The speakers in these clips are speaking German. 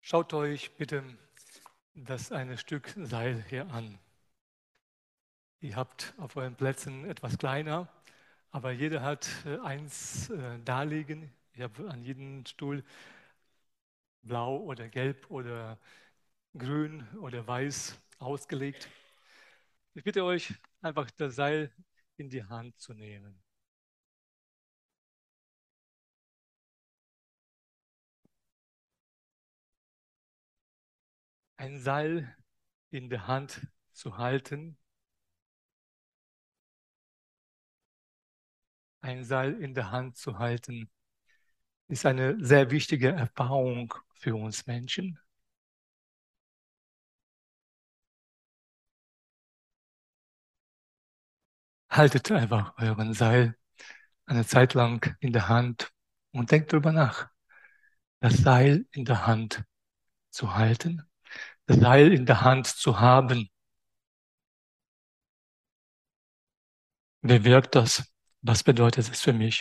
Schaut euch bitte das eine Stück Seil hier an. Ihr habt auf euren Plätzen etwas kleiner, aber jeder hat eins da liegen. Ich habe an jedem Stuhl blau oder gelb oder grün oder weiß ausgelegt. Ich bitte euch, einfach das Seil in die Hand zu nehmen. Ein Seil in der Hand zu halten, ein Seil in der Hand zu halten, ist eine sehr wichtige Erfahrung für uns Menschen. Haltet einfach euren Seil eine Zeit lang in der Hand und denkt darüber nach, das Seil in der Hand zu halten, das Seil in der Hand zu haben. Wie wirkt das? Was bedeutet es für mich?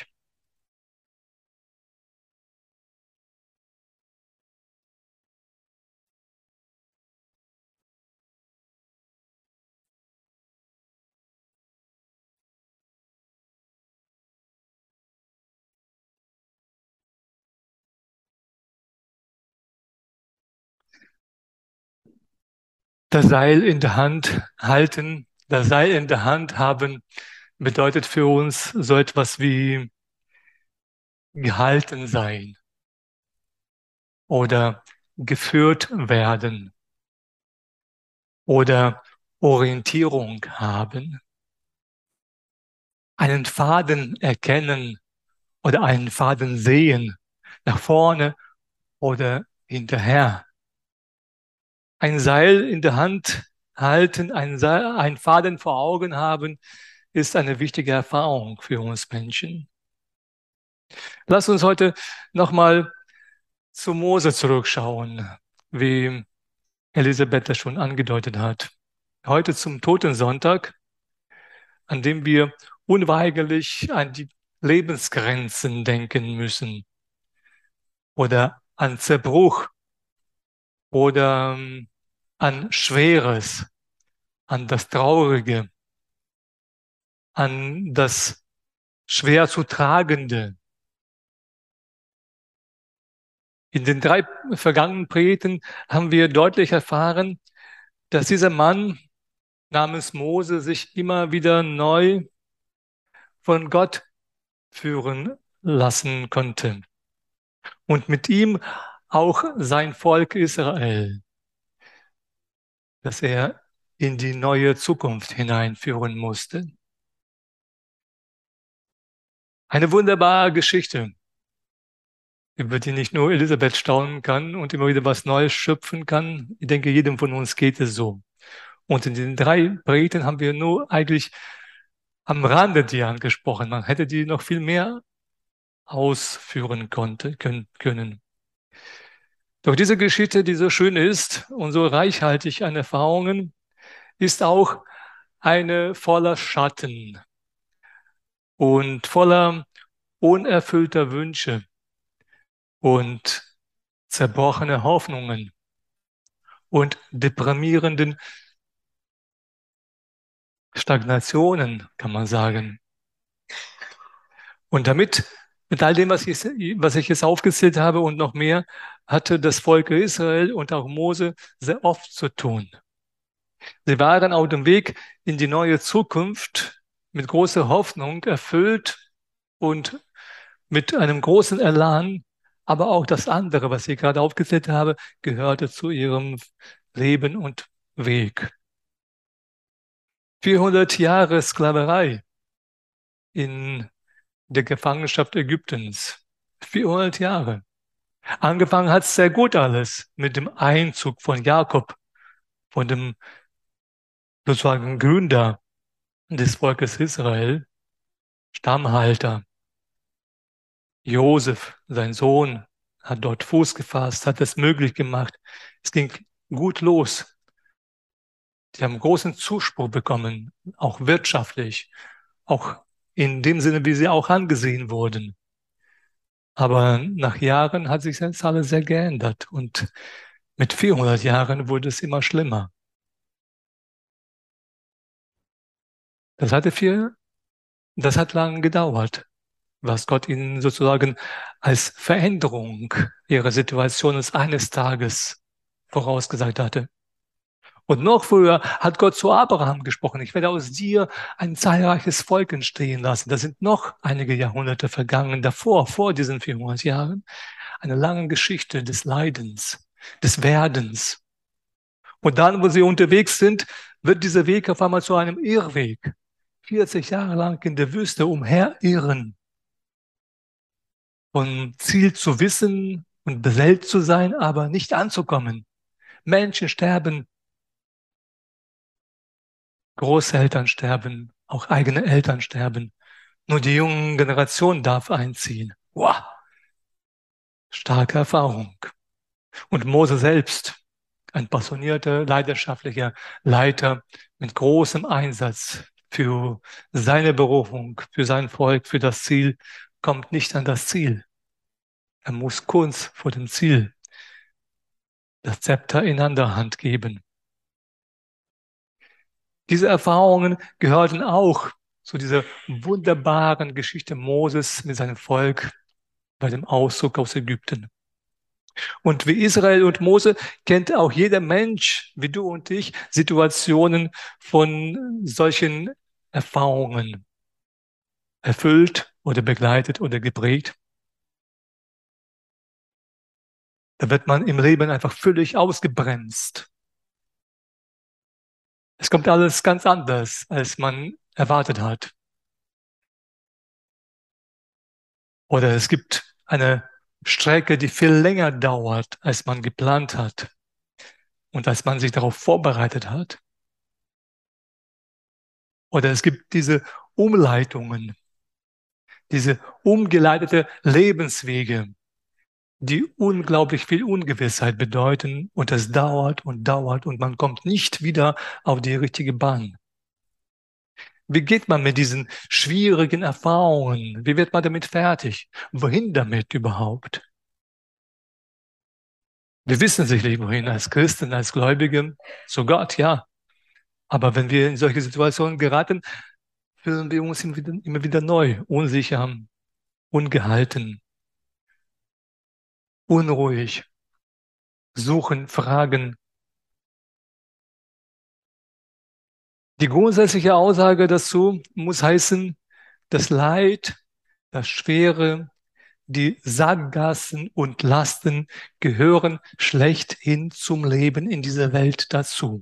Das Seil in der Hand halten, das Seil in der Hand haben, bedeutet für uns so etwas wie gehalten sein oder geführt werden oder Orientierung haben, einen Faden erkennen oder einen Faden sehen, nach vorne oder hinterher. Ein Seil in der Hand halten, ein Faden vor Augen haben, ist eine wichtige Erfahrung für uns Menschen. Lass uns heute nochmal zu Mose zurückschauen, wie Elisabeth das schon angedeutet hat. Heute zum Totensonntag, an dem wir unweigerlich an die Lebensgrenzen denken müssen oder an Zerbruch oder an Schweres, an das Traurige, an das schwer zu tragende. In den 3 vergangenen Predigten haben wir deutlich erfahren, dass dieser Mann namens Mose sich immer wieder neu von Gott führen lassen konnte. Und mit ihm auch sein Volk Israel, das er in die neue Zukunft hineinführen musste. Eine wunderbare Geschichte, über die nicht nur Elisabeth staunen kann und immer wieder was Neues schöpfen kann. Ich denke, jedem von uns geht es so. Und in den 3 Predigten haben wir nur eigentlich am Rande die angesprochen. Man hätte die noch viel mehr ausführen können. Doch diese Geschichte, die so schön ist und so reichhaltig an Erfahrungen, ist auch eine voller Schatten und voller unerfüllter Wünsche und zerbrochene Hoffnungen und deprimierenden Stagnationen, kann man sagen. Und mit all dem, was ich jetzt aufgezählt habe und noch mehr, hatte das Volk Israel und auch Mose sehr oft zu tun. Sie waren auf dem Weg in die neue Zukunft mit großer Hoffnung erfüllt und mit einem großen Elan, aber auch das andere, was ich gerade aufgezählt habe, gehörte zu ihrem Leben und Weg. 400 Jahre Sklaverei in der Gefangenschaft Ägyptens. 400 Jahre. Angefangen hat es sehr gut alles mit dem Einzug von Jakob, von dem sozusagen Gründer des Volkes Israel, Stammhalter. Josef, sein Sohn, hat dort Fuß gefasst, hat es möglich gemacht. Es ging gut los. Die haben großen Zuspruch bekommen, auch wirtschaftlich, auch in dem Sinne, wie sie auch angesehen wurden. Aber nach Jahren hat sich jetzt alles sehr geändert und Mit 400 Jahren wurde es immer schlimmer. Das hatte viel, das hat lange gedauert, was Gott ihnen sozusagen als Veränderung ihrer Situation eines Tages vorausgesagt hatte. Und noch früher hat Gott zu Abraham gesprochen: Ich werde aus dir ein zahlreiches Volk entstehen lassen. Da sind noch einige Jahrhunderte vergangen davor, vor diesen 400 Jahren. Eine lange Geschichte des Leidens, des Werdens. Und dann, wo sie unterwegs sind, wird dieser Weg auf einmal zu einem Irrweg. 40 Jahre lang in der Wüste umherirren, von Ziel zu wissen und beseelt zu sein, aber nicht anzukommen. Menschen sterben, Großeltern sterben, auch eigene Eltern sterben. Nur die junge Generation darf einziehen. Wow, starke Erfahrung. Und Mose selbst, ein passionierter, leidenschaftlicher Leiter mit großem Einsatz für seine Berufung, für sein Volk, für das Ziel, kommt nicht an das Ziel. Er muss kurz vor dem Ziel das Zepter in der Hand geben. Diese Erfahrungen gehörten auch zu dieser wunderbaren Geschichte Moses mit seinem Volk bei dem Auszug aus Ägypten. Und wie Israel und Mose kennt auch jeder Mensch, wie du und ich, Situationen von solchen Erfahrungen, erfüllt oder begleitet oder geprägt. Da wird man im Leben einfach völlig ausgebremst. Es kommt alles ganz anders, als man erwartet hat. Oder es gibt eine Strecke, die viel länger dauert, als man geplant hat und als man sich darauf vorbereitet hat. Oder es gibt diese Umleitungen, diese umgeleitete Lebenswege, die unglaublich viel Ungewissheit bedeuten, und es dauert und dauert und man kommt nicht wieder auf die richtige Bahn. Wie geht man mit diesen schwierigen Erfahrungen? Wie wird man damit fertig? Wohin damit überhaupt? Wir wissen sicherlich wohin, als Christen, als Gläubige, zu Gott, ja. Aber wenn wir in solche Situationen geraten, fühlen wir uns immer wieder neu, unsicher, ungehalten, unruhig, suchen, fragen. Die grundsätzliche Aussage dazu muss heißen: Das Leid, das Schwere, die Sackgassen und Lasten gehören schlechthin zum Leben in dieser Welt dazu.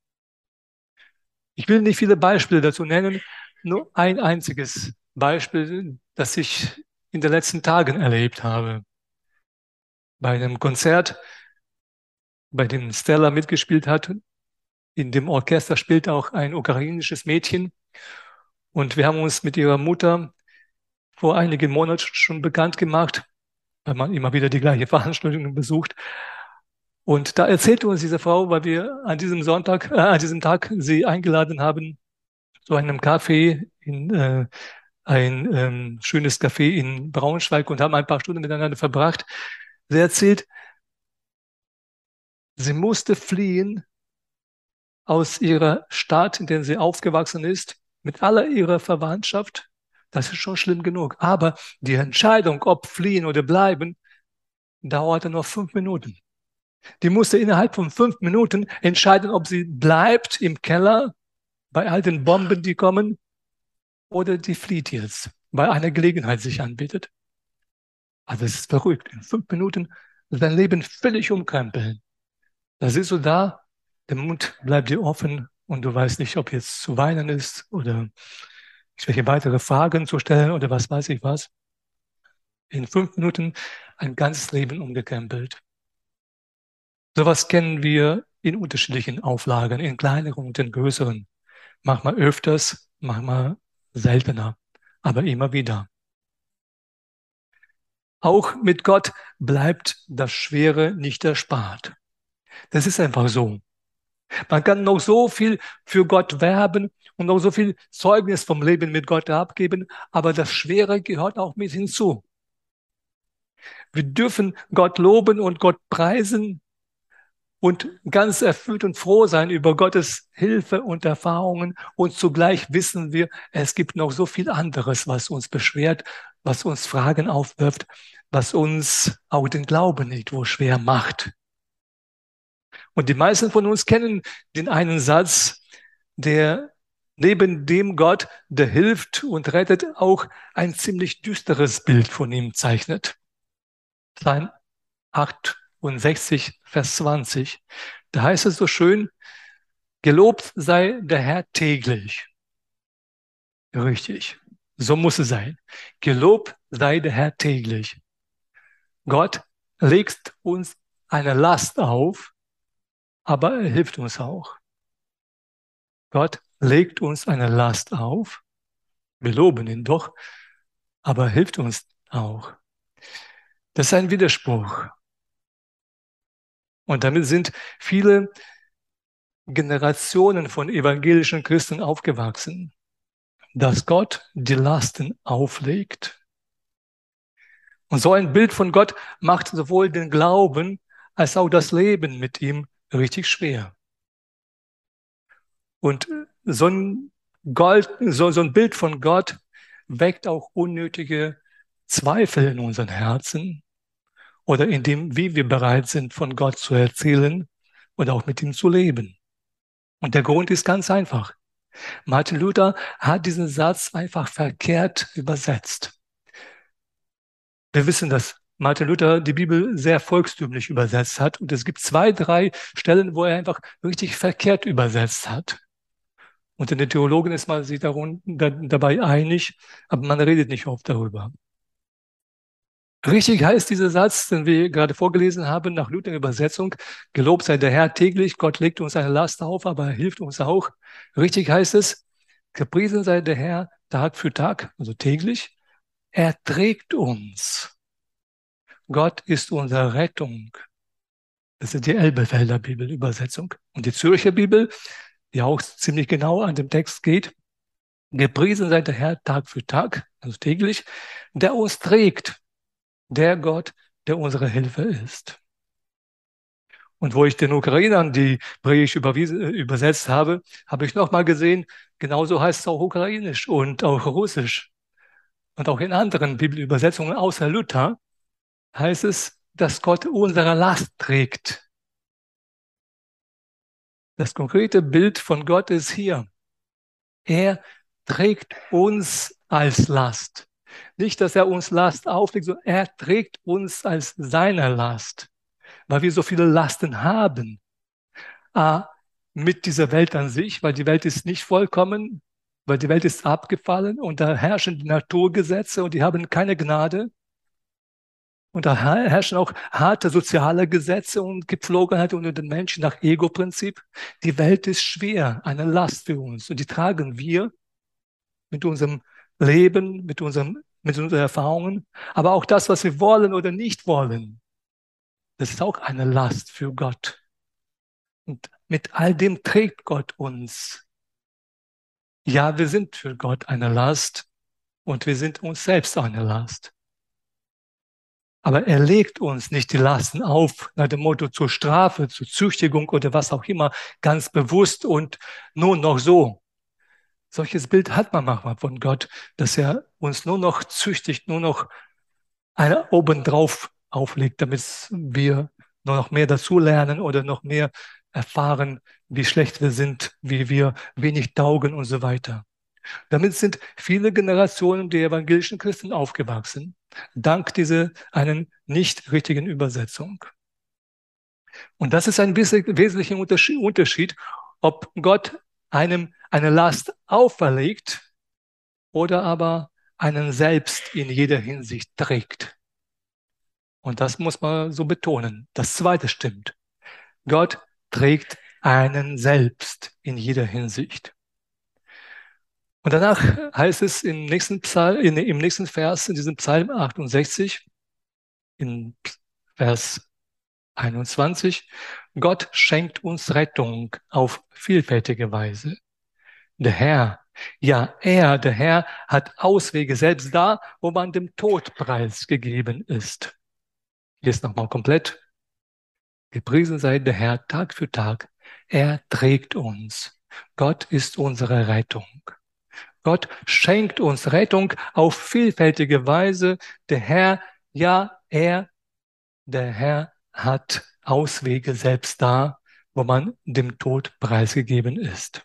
Ich will nicht viele Beispiele dazu nennen, nur ein einziges Beispiel, das ich in den letzten Tagen erlebt habe. Bei einem Konzert, bei dem Stella mitgespielt hat, in dem Orchester spielt auch ein ukrainisches Mädchen, und wir haben uns mit ihrer Mutter vor einigen Monaten schon bekannt gemacht, weil man immer wieder die gleiche Veranstaltung besucht. Und da erzählte uns diese Frau, weil wir an diesem Tag sie eingeladen haben zu einem Café ein schönes Café in Braunschweig, und haben ein paar Stunden miteinander verbracht. Sie erzählt, sie musste fliehen aus ihrer Stadt, in der sie aufgewachsen ist, mit aller ihrer Verwandtschaft. Das ist schon schlimm genug. Aber die Entscheidung, ob fliehen oder bleiben, dauerte nur 5 Minuten. Die musste innerhalb von 5 Minuten entscheiden, ob sie bleibt im Keller bei all den Bomben, die kommen, oder die flieht jetzt, weil eine Gelegenheit sich anbietet. Also es ist verrückt. In 5 Minuten dein Leben völlig umkrempeln. Da sitzt du da, der Mund bleibt dir offen und du weißt nicht, ob jetzt zu weinen ist oder welche weitere Fragen zu stellen oder was weiß ich was. In 5 Minuten ein ganzes Leben umgekrempelt. Sowas kennen wir in unterschiedlichen Auflagen, in kleineren und in größeren. Manchmal öfters, manchmal seltener, aber immer wieder. Auch mit Gott bleibt das Schwere nicht erspart. Das ist einfach so. Man kann noch so viel für Gott werben und noch so viel Zeugnis vom Leben mit Gott abgeben, aber das Schwere gehört auch mit hinzu. Wir dürfen Gott loben und Gott preisen, und ganz erfüllt und froh sein über Gottes Hilfe und Erfahrungen. Und zugleich wissen wir, es gibt noch so viel anderes, was uns beschwert, was uns Fragen aufwirft, was uns auch den Glauben irgendwo schwer macht. Und die meisten von uns kennen den einen Satz, der neben dem Gott, der hilft und rettet, auch ein ziemlich düsteres Bild von ihm zeichnet. Psalm 68, Vers 20. Da heißt es so schön, gelobt sei der Herr täglich. Richtig. So muss es sein. Gelobt sei der Herr täglich. Gott legt uns eine Last auf, aber er hilft uns auch. Gott legt uns eine Last auf. Wir loben ihn doch, aber er hilft uns auch. Das ist ein Widerspruch. Und damit sind viele Generationen von evangelischen Christen aufgewachsen, dass Gott die Lasten auflegt. Und so ein Bild von Gott macht sowohl den Glauben als auch das Leben mit ihm richtig schwer. Und so ein Bild von Gott weckt auch unnötige Zweifel in unseren Herzen oder in dem, wie wir bereit sind, von Gott zu erzählen und auch mit ihm zu leben. Und der Grund ist ganz einfach. Martin Luther hat diesen Satz einfach verkehrt übersetzt. Wir wissen, dass Martin Luther die Bibel sehr volkstümlich übersetzt hat. Und es gibt 2, 3 Stellen, wo er einfach richtig verkehrt übersetzt hat. Und in den Theologen ist man sich dabei einig, aber man redet nicht oft darüber. Richtig heißt dieser Satz, den wir gerade vorgelesen haben, nach Luther Übersetzung, gelobt sei der Herr täglich, Gott legt uns eine Last auf, aber er hilft uns auch. Richtig heißt es, gepriesen sei der Herr Tag für Tag, also täglich, er trägt uns. Gott ist unsere Rettung. Das ist die Elberfelder Bibelübersetzung. Und die Zürcher Bibel, die auch ziemlich genau an dem Text geht, gepriesen sei der Herr Tag für Tag, also täglich, der uns trägt, der Gott, der unsere Hilfe ist. Und wo ich den Ukrainern die Predigt übersetzt habe, habe ich nochmal gesehen, genauso heißt es auch Ukrainisch und auch Russisch. Und auch in anderen Bibelübersetzungen außer Luther heißt es, dass Gott unsere Last trägt. Das konkrete Bild von Gott ist hier. Er trägt uns als Last. Nicht, dass er uns Last auflegt, sondern er trägt uns als seine Last, weil wir so viele Lasten haben. Mit dieser Welt an sich, weil die Welt ist nicht vollkommen, weil die Welt ist abgefallen und da herrschen die Naturgesetze und die haben keine Gnade. Und da herrschen auch harte soziale Gesetze und Gepflogenheit unter den Menschen nach Ego-Prinzip. Die Welt ist schwer, eine Last für uns. Und die tragen wir mit unserem Leben, mit unseren Erfahrungen. Aber auch das, was wir wollen oder nicht wollen, das ist auch eine Last für Gott. Und mit all dem trägt Gott uns. Ja, wir sind für Gott eine Last und wir sind uns selbst eine Last. Aber er legt uns nicht die Lasten auf, nach dem Motto zur Strafe, zur Züchtigung oder was auch immer, ganz bewusst und nur noch so. Solches Bild hat man manchmal von Gott, dass er uns nur noch züchtigt, nur noch eine obendrauf auflegt, damit wir nur noch mehr dazulernen oder noch mehr erfahren, wie schlecht wir sind, wie wir wenig taugen und so weiter. Damit sind viele Generationen der evangelischen Christen aufgewachsen, dank dieser einen nicht richtigen Übersetzung. Und das ist ein wesentlicher Unterschied, ob Gott einem eine Last auferlegt oder aber einen selbst in jeder Hinsicht trägt. Und das muss man so betonen. Das Zweite stimmt. Gott trägt einen selbst in jeder Hinsicht. Und danach heißt es im nächsten im nächsten Vers, in diesem Psalm 68, in Vers 21, Gott schenkt uns Rettung auf vielfältige Weise. Der Herr, ja, der Herr, hat Auswege selbst da, wo man dem Tod preisgegeben ist. Hier ist nochmal komplett. Gepriesen sei der Herr Tag für Tag. Er trägt uns. Gott ist unsere Rettung. Gott schenkt uns Rettung auf vielfältige Weise. Der Herr, ja, der Herr hat Auswege selbst da, wo man dem Tod preisgegeben ist.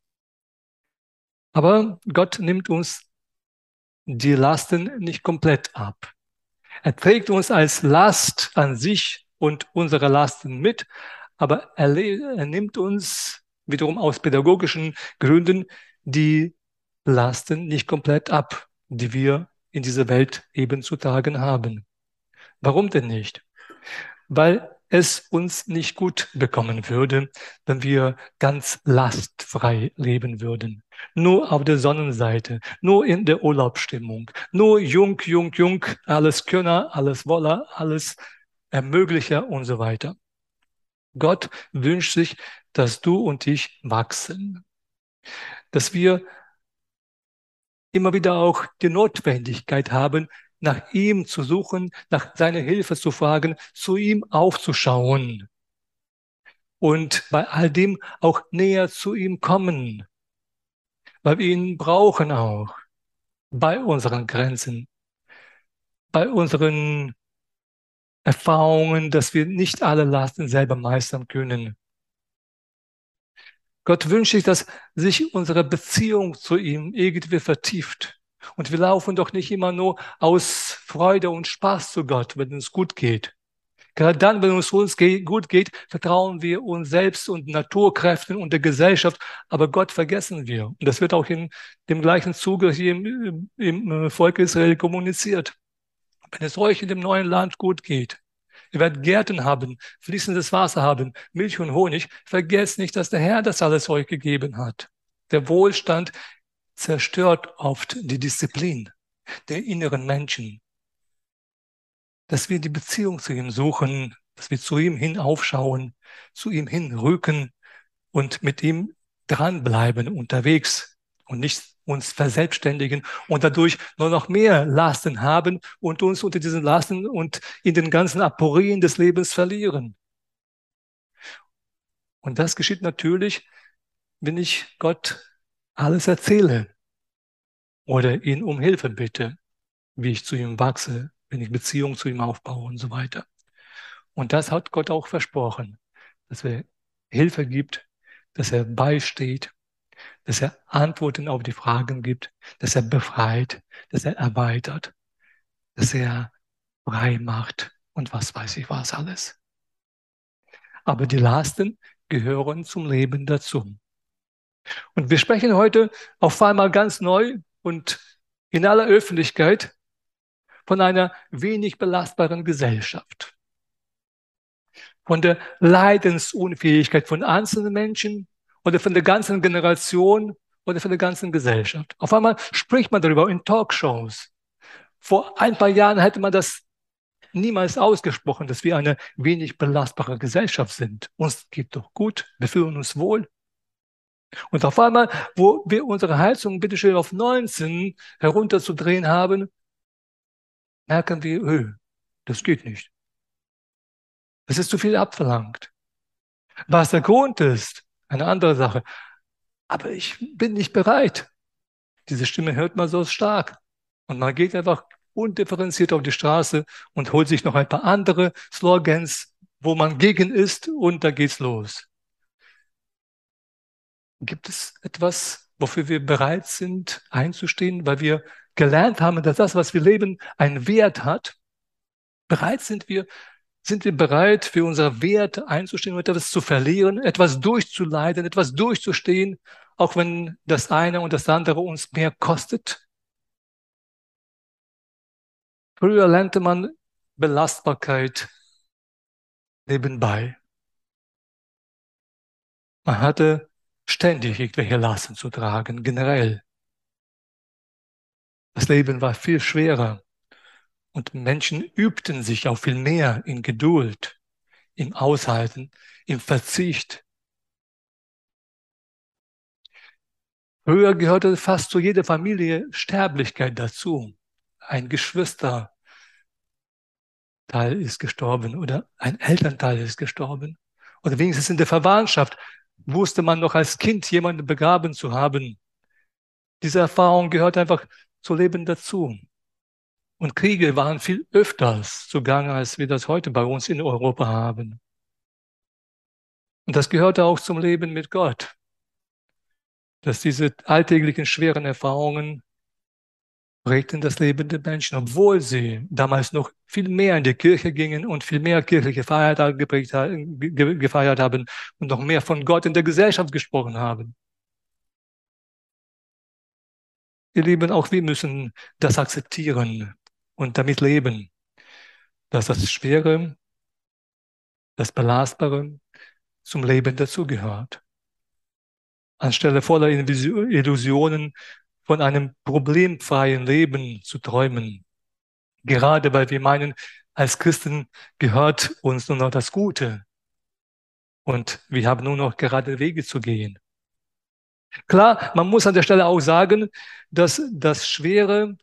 Aber Gott nimmt uns die Lasten nicht komplett ab. Er trägt uns als Last an sich und unsere Lasten mit, aber er nimmt uns wiederum aus pädagogischen Gründen die Lasten nicht komplett ab, die wir in dieser Welt eben zu tragen haben. Warum denn nicht? Weil es uns nicht gut bekommen würde, wenn wir ganz lastfrei leben würden. Nur auf der Sonnenseite, nur in der Urlaubsstimmung, nur jung, jung, jung, alles Könner, alles Woller, alles Ermöglicher und so weiter. Gott wünscht sich, dass du und ich wachsen, dass wir immer wieder auch die Notwendigkeit haben, nach ihm zu suchen, nach seiner Hilfe zu fragen, zu ihm aufzuschauen und bei all dem auch näher zu ihm kommen, weil wir ihn brauchen auch bei unseren Grenzen, bei unseren Erfahrungen, dass wir nicht alle Lasten selber meistern können. Gott wünscht sich, dass sich unsere Beziehung zu ihm irgendwie vertieft. Und wir laufen doch nicht immer nur aus Freude und Spaß zu Gott, wenn es gut geht. Gerade dann, wenn es uns gut geht, vertrauen wir uns selbst und Naturkräften und der Gesellschaft, aber Gott vergessen wir. Und das wird auch in dem gleichen Zuge hier im Volk Israel kommuniziert. Wenn es euch in dem neuen Land gut geht, ihr werdet Gärten haben, fließendes Wasser haben, Milch und Honig, vergesst nicht, dass der Herr das alles euch gegeben hat. Der Wohlstand zerstört oft die Disziplin der inneren Menschen, dass wir die Beziehung zu ihm suchen, dass wir zu ihm hin aufschauen, zu ihm hinrücken und mit ihm dranbleiben unterwegs und nicht uns verselbstständigen und dadurch nur noch mehr Lasten haben und uns unter diesen Lasten und in den ganzen Aporien des Lebens verlieren. Und das geschieht natürlich, wenn ich Gott alles erzähle oder ihn um Hilfe bitte, wie ich zu ihm wachse, wenn ich Beziehung zu ihm aufbaue und so weiter. Und das hat Gott auch versprochen, dass er Hilfe gibt, dass er beisteht, dass er Antworten auf die Fragen gibt, dass er befreit, dass er erweitert, dass er frei macht und was weiß ich was alles. Aber die Lasten gehören zum Leben dazu. Und wir sprechen heute auf einmal ganz neu und in aller Öffentlichkeit von einer wenig belastbaren Gesellschaft, von der Leidensunfähigkeit von einzelnen Menschen oder von der ganzen Generation oder von der ganzen Gesellschaft. Auf einmal spricht man darüber in Talkshows. Vor ein paar Jahren hätte man das niemals ausgesprochen, dass wir eine wenig belastbare Gesellschaft sind. Uns geht doch gut, wir fühlen uns wohl. Und auf einmal, wo wir unsere Heizung bitteschön auf 19 herunterzudrehen haben, merken wir, das geht nicht. Das ist zu viel abverlangt. Was der Grund ist, eine andere Sache. Aber ich bin nicht bereit. Diese Stimme hört man so stark. Und man geht einfach undifferenziert auf die Straße und holt sich noch ein paar andere Slogans, wo man gegen ist und da geht's los. Gibt es etwas, wofür wir bereit sind einzustehen, weil wir gelernt haben, dass das, was wir leben, einen Wert hat? Bereit sind wir bereit, für unsere Werte einzustehen und etwas zu verlieren, etwas durchzuleiden, etwas durchzustehen, auch wenn das eine und das andere uns mehr kostet? Früher lernte man Belastbarkeit nebenbei. Man hatte ständig irgendwelche Lasten zu tragen, generell. Das Leben war viel schwerer und Menschen übten sich auch viel mehr in Geduld, im Aushalten, im Verzicht. Früher gehörte fast zu jeder Familie Sterblichkeit dazu. Ein Geschwister Teil ist gestorben oder ein Elternteil ist gestorben. Oder wenigstens in der Verwandtschaft wusste man noch als Kind jemanden begraben zu haben. Diese Erfahrung gehört einfach zu Leben dazu. Und Kriege waren viel öfters zugange, als wir das heute bei uns in Europa haben. Und das gehörte auch zum Leben mit Gott, dass diese alltäglichen schweren Erfahrungen prägten das Leben der Menschen, obwohl sie damals noch viel mehr in die Kirche gingen und viel mehr kirchliche Feiertage gefeiert haben und noch mehr von Gott in der Gesellschaft gesprochen haben. Ihr Lieben, auch wir müssen das akzeptieren und damit leben, dass das Schwere, das Belastbare zum Leben dazugehört. Anstelle voller Illusionen von einem problemfreien Leben zu träumen, gerade weil wir meinen, als Christen gehört uns nur noch das Gute und wir haben nur noch gerade Wege zu gehen. Klar, man muss an der Stelle auch sagen, dass das Schwere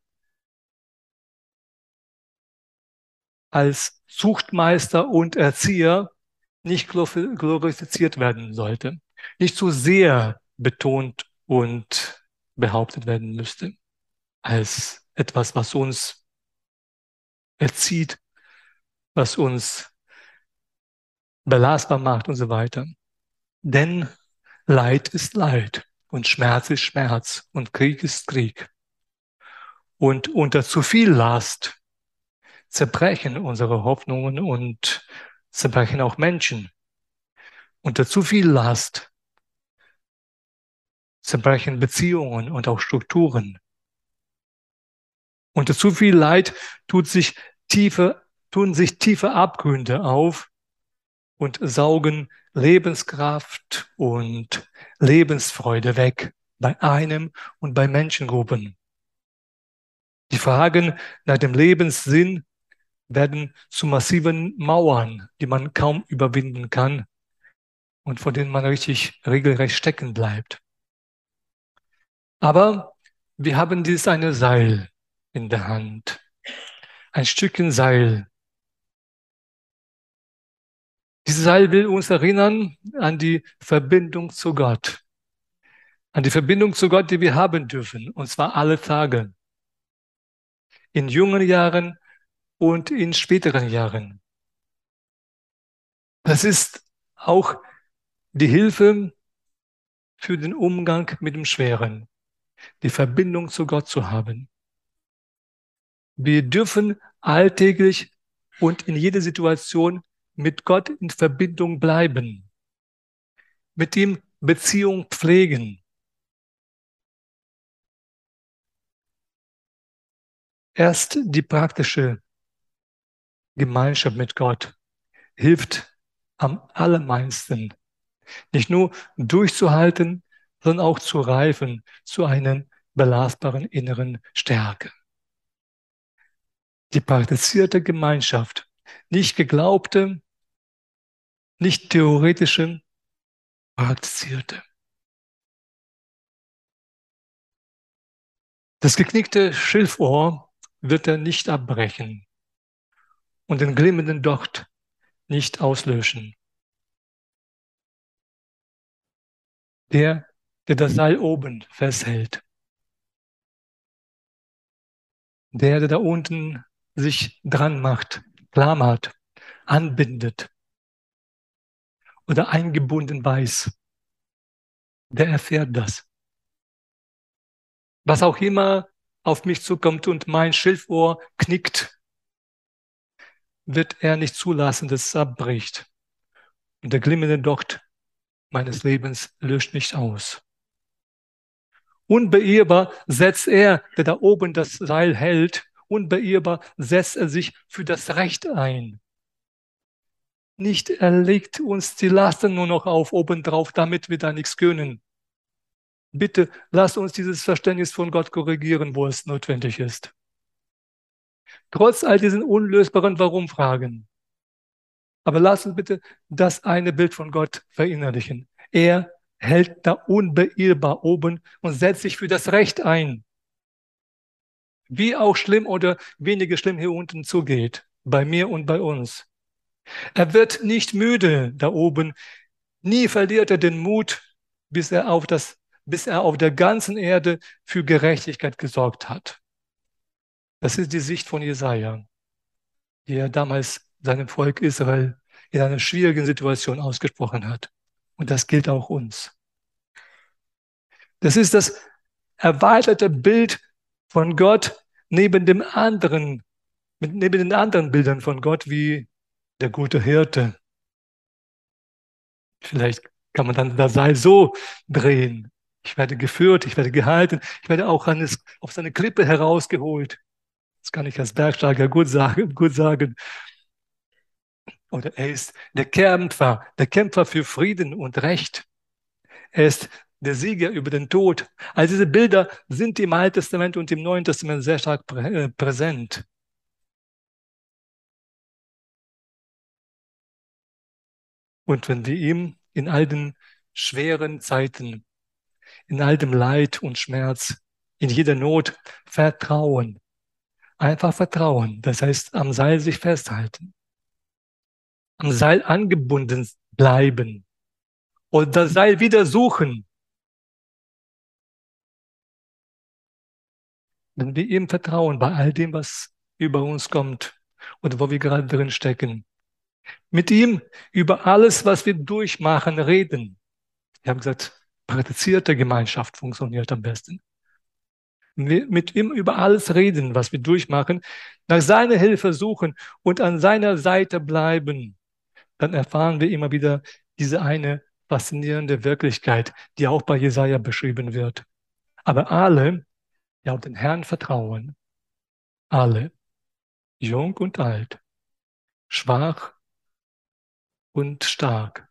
als Zuchtmeister und Erzieher nicht glorifiziert werden sollte, nicht zu sehr betont und behauptet werden müsste, als etwas, was uns erzieht, was uns belastbar macht und so weiter. Denn Leid ist Leid und Schmerz ist Schmerz und Krieg ist Krieg. Und unter zu viel Last zerbrechen unsere Hoffnungen und zerbrechen auch Menschen. Unter zu viel Last zerbrechen Beziehungen und auch Strukturen. Unter zu viel Leid tun sich tiefe Abgründe auf und saugen Lebenskraft und Lebensfreude weg bei einem und bei Menschengruppen. Die Fragen nach dem Lebenssinn werden zu massiven Mauern, die man kaum überwinden kann und vor denen man regelrecht stecken bleibt. Aber wir haben dieses eine Seil in der Hand, ein Stückchen Seil. Dieses Seil will uns erinnern an die Verbindung zu Gott, an die Verbindung zu Gott, die wir haben dürfen, und zwar alle Tage, in jungen Jahren und in späteren Jahren. Das ist auch die Hilfe für den Umgang mit dem Schweren, die Verbindung zu Gott zu haben. Wir dürfen alltäglich und in jeder Situation mit Gott in Verbindung bleiben, mit ihm Beziehung pflegen. Erst die praktische Gemeinschaft mit Gott hilft am allermeisten, nicht nur durchzuhalten, sondern auch zu reifen zu einer belastbaren inneren Stärke. Die praktizierte Gemeinschaft, nicht geglaubte, nicht theoretische, praktizierte. Das geknickte Schilfohr wird er nicht abbrechen und den glimmenden Docht nicht auslöschen. Der das Seil oben festhält, der da unten sich dran macht, klar macht, anbindet oder eingebunden weiß, der erfährt das. Was auch immer auf mich zukommt und mein Schilfohr knickt, wird er nicht zulassen, dass es abbricht. Und der glimmende Docht meines Lebens löscht nicht aus. Unbeirrbar setzt er, der da oben das Seil hält, unbeirrbar setzt er sich für das Recht ein. Nicht er legt uns die Lasten nur noch auf obendrauf, damit wir da nichts können. Bitte lasst uns dieses Verständnis von Gott korrigieren, wo es notwendig ist. Trotz all diesen unlösbaren Warum-Fragen. Aber lasst uns bitte das eine Bild von Gott verinnerlichen. Er hält da unbeirrbar oben und setzt sich für das Recht ein. Wie auch schlimm oder weniger schlimm hier unten zugeht. bei mir und bei uns. Er wird nicht müde da oben, nie verliert er den Mut, bis er auf der ganzen Erde für Gerechtigkeit gesorgt hat. Das ist die Sicht von Jesaja, die er damals seinem Volk Israel in einer schwierigen Situation ausgesprochen hat. Und das gilt auch uns. Das ist das erweiterte Bild von Gott neben dem anderen, neben den anderen Bildern von Gott wie der gute Hirte. Vielleicht kann man dann das Seil so drehen. Ich werde geführt, ich werde gehalten, ich werde auch auf seine Klippe herausgeholt. Das kann ich als Bergsteiger gut sagen, gut sagen. Oder er ist der Kämpfer für Frieden und Recht. Er ist der Sieger über den Tod. All diese Bilder sind im Alten Testament und im Neuen Testament sehr stark präsent. Und wenn wir ihm in all den schweren Zeiten, in all dem Leid und Schmerz, in jeder Not vertrauen, einfach vertrauen, das heißt am Seil sich festhalten, am Seil angebunden bleiben oder das Seil wieder suchen, wenn wir ihm vertrauen bei all dem, was über uns kommt oder wo wir gerade drin stecken. Mit ihm über alles, was wir durchmachen, reden. Wir haben gesagt, praktizierte Gemeinschaft funktioniert am besten. Wir mit ihm über alles reden, was wir durchmachen, nach seiner Hilfe suchen und an seiner Seite bleiben, dann erfahren wir immer wieder diese eine faszinierende Wirklichkeit, die auch bei Jesaja beschrieben wird. Aber alle, die auf den Herrn vertrauen, alle, jung und alt, schwach und stark,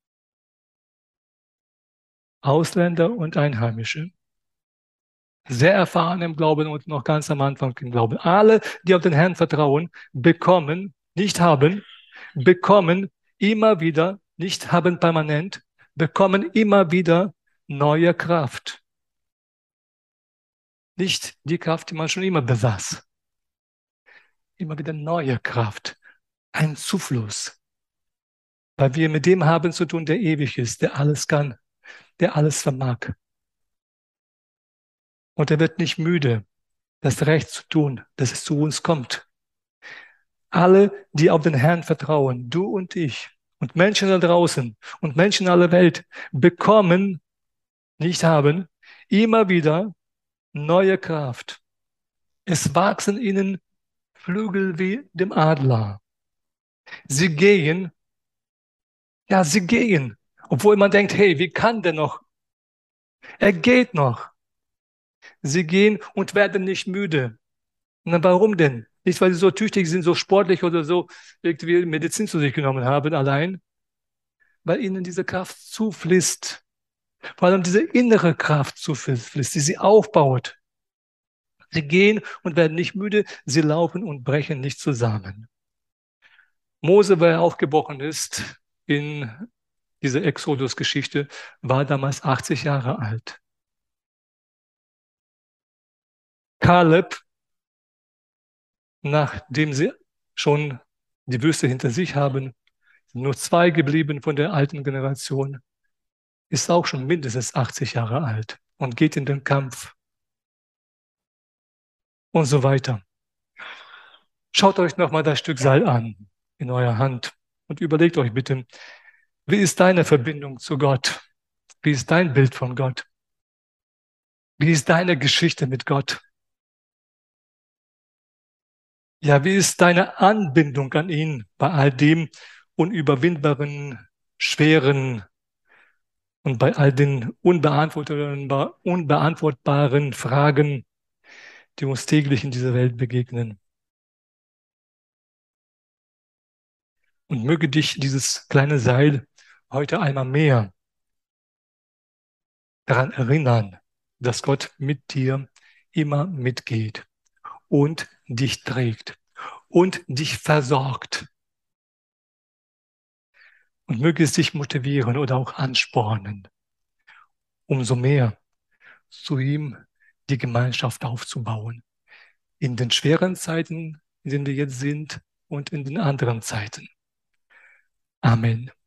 Ausländer und Einheimische, sehr erfahren im Glauben und noch ganz am Anfang im Glauben. Alle, die auf den Herrn vertrauen, bekommen, nicht haben, bekommen immer wieder, nicht haben permanent, bekommen immer wieder neue Kraft. Nicht die Kraft, die man schon immer besaß. Immer wieder neue Kraft. Ein Zufluss. Weil wir mit dem haben zu tun, der ewig ist, der alles kann, der alles vermag. Und er wird nicht müde, das Recht zu tun, dass es zu uns kommt. Alle, die auf den Herrn vertrauen, du und ich und Menschen da draußen und Menschen aller Welt, bekommen, nicht haben, immer wieder neue Kraft. Es wachsen ihnen Flügel wie dem Adler. Sie gehen, ja, sie gehen, obwohl man denkt, hey, wie kann der noch? Er geht noch. Sie gehen und werden nicht müde. Na, warum denn? Nicht, weil sie so tüchtig sind, so sportlich oder so irgendwie Medizin zu sich genommen haben, allein, weil ihnen diese Kraft zufließt. Vor allem diese innere Kraft zufließt, die sie aufbaut. Sie gehen und werden nicht müde, sie laufen und brechen nicht zusammen. Mose, weil er aufgebrochen ist in dieser Exodus-Geschichte, war damals 80 Jahre alt. Kaleb, nachdem sie schon die Wüste hinter sich haben, sind nur zwei geblieben von der alten Generation, ist auch schon mindestens 80 Jahre alt und geht in den Kampf und so weiter. Schaut euch nochmal das Stück Seil an in eurer Hand und überlegt euch bitte, wie ist deine Verbindung zu Gott? Wie ist dein Bild von Gott? Wie ist deine Geschichte mit Gott? Ja, wie ist deine Anbindung an ihn bei all dem unüberwindbaren, schweren und bei all den unbeantwortbaren Fragen, die uns täglich in dieser Welt begegnen? Und möge dich dieses kleine Seil heute einmal mehr daran erinnern, dass Gott mit dir immer mitgeht und dich trägt und dich versorgt. Und möge es dich motivieren oder auch anspornen, umso mehr zu ihm die Gemeinschaft aufzubauen. In den schweren Zeiten, in denen wir jetzt sind und in den anderen Zeiten. Amen.